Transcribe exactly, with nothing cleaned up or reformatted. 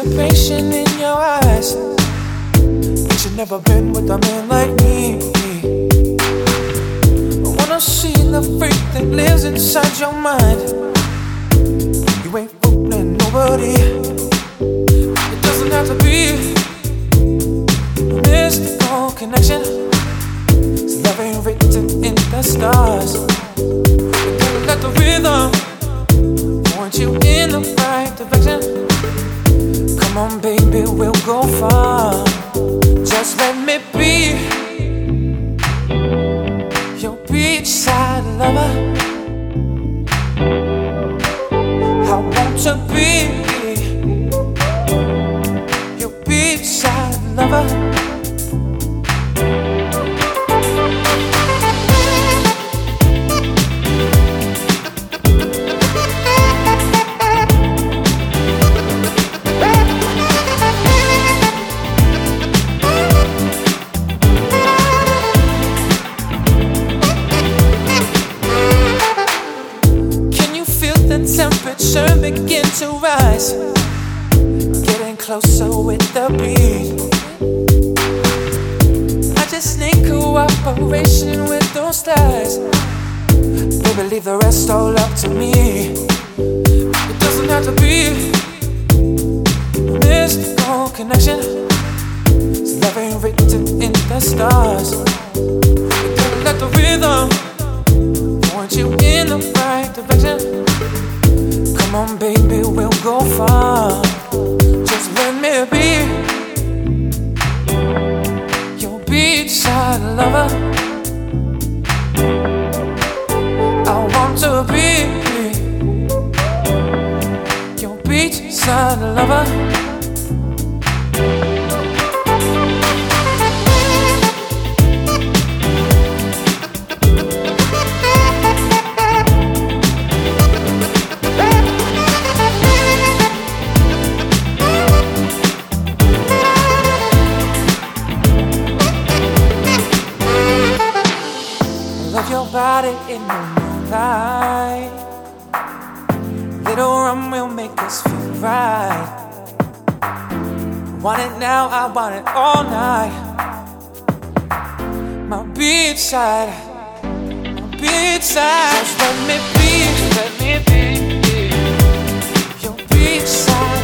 anticipation in your eyes. But you've never been with a man like me. I wanna see the freak that lives inside your mind. You ain't fooling nobody. It doesn't have to be a mystical connection. 'Cause love ain't written in the stars. You gotta let the rhythm point you in the right direction. Come on, baby, we'll go far. Just let me be your beachside lover. I want to be your beachside lover. Temperature begin to rise, getting closer with the beat. I just need cooperation with those stars. Baby, leave the rest all up to me. It doesn't have to be a mystical connection. 'Cause love ain't written in the stars. You gotta let the rhythm point you in the right direction. Come on, baby, we'll go far. Just let me be your beachside lover. I want to be your beachside lover. Your body in the moonlight. Little rum will make us feel right. Want it now, I want it all night. My beachside, my beachside. Just let me be, let me be your beachside.